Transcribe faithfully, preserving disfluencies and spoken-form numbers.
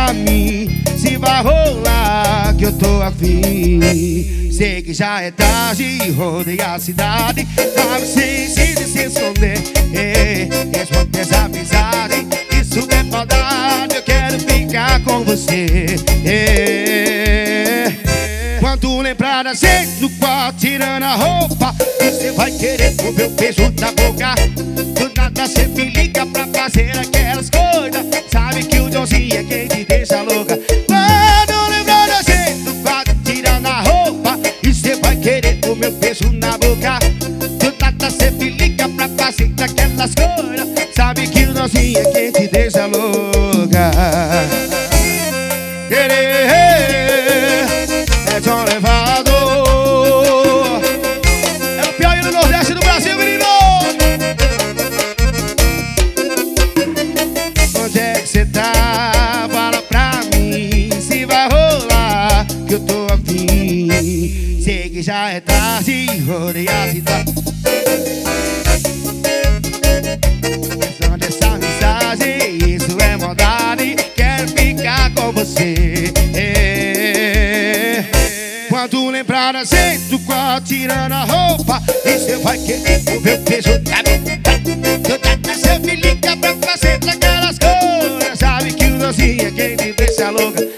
pra mim se vai rolar que eu tô afim. Sei que já é tarde, rodei a cidade, sabe sem se se esconder. Responde essa amizade, isso é maldade, eu quero ficar com você. Quando lembrar da gente no quarto tirando a roupa, você vai querer o meu beijo na boca. Do nada cê me liga pra fazer aquelas coisas, sabe que o Joãozinho é quem te deixa louca. Quando lembrar da gente no quarto tirando a roupa, e cê vai querer o meu beijo na boca. Do nada cê me liga pra fazer aquelas coisas, sabe que o Joãozinho é quem te deixa louca. É João Levado, é o pior do Nordeste do Brasil, menino. Onde é que cê tá? Fala pra mim se vai rolar que eu tô afim. Sei que já é tarde, rodei a cidade. Manda essa mensagem, isso é maldade, quero ficar com você. Quando lembrar a gente do quarto tirando a roupa, e cê vai querer o meu beijo na boca. Cê me liga pra fazer aquelas coisas, sabe que o Joãozinho é quem me deixa louca.